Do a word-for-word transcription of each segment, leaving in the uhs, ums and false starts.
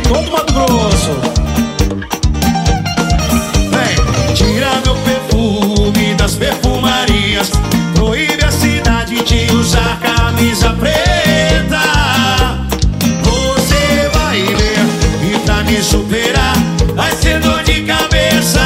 todo Mato Grosso. Vem, tira meu perfume das perfumarias, proíbe a cidade de usar camisa preta. Você vai ver, e pra me superar vai ser dor de cabeça.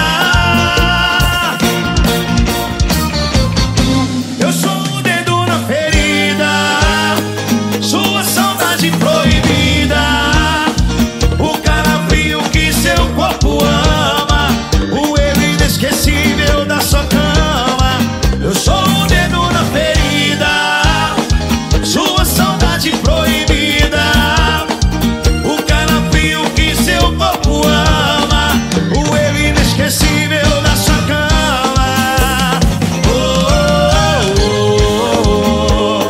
Eu sou o dedo na ferida, sua saudade proibida, o cara frio que seu corpo ama, o erro inesquecível da sua cama. Eu sou o dedo na ferida, sua saudade proibida, o cara frio que seu corpo ama, o erro inesquecível da sua cama. Oh, oh,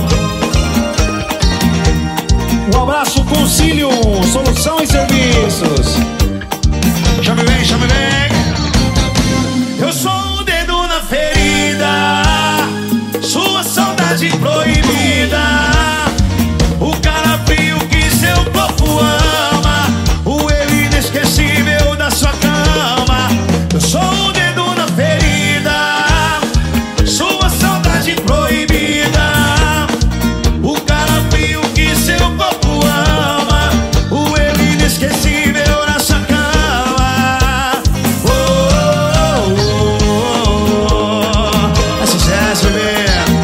oh. Um abraço, Concílio, Solução e Serviços. Chame bem, chame bem. Eu sou o dedo na ferida, sua saudade proibida, o cara frio que seu corpo ama, o erro inesquecível da sua cama. Eu sou o dedo na ferida, sua saudade proibida, o cara frio que seu corpo ama, o erro inesquecível da sua cama. Oh, oh, oh. É sucesso, bebê.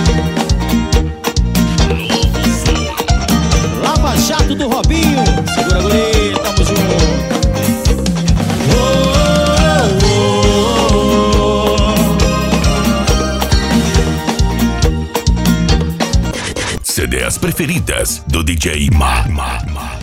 Lava Jato do Robinho. Segura, guri, tamo junto. Oh, oh, oh. C Ds preferidas do D J Ma. Ma, Ma.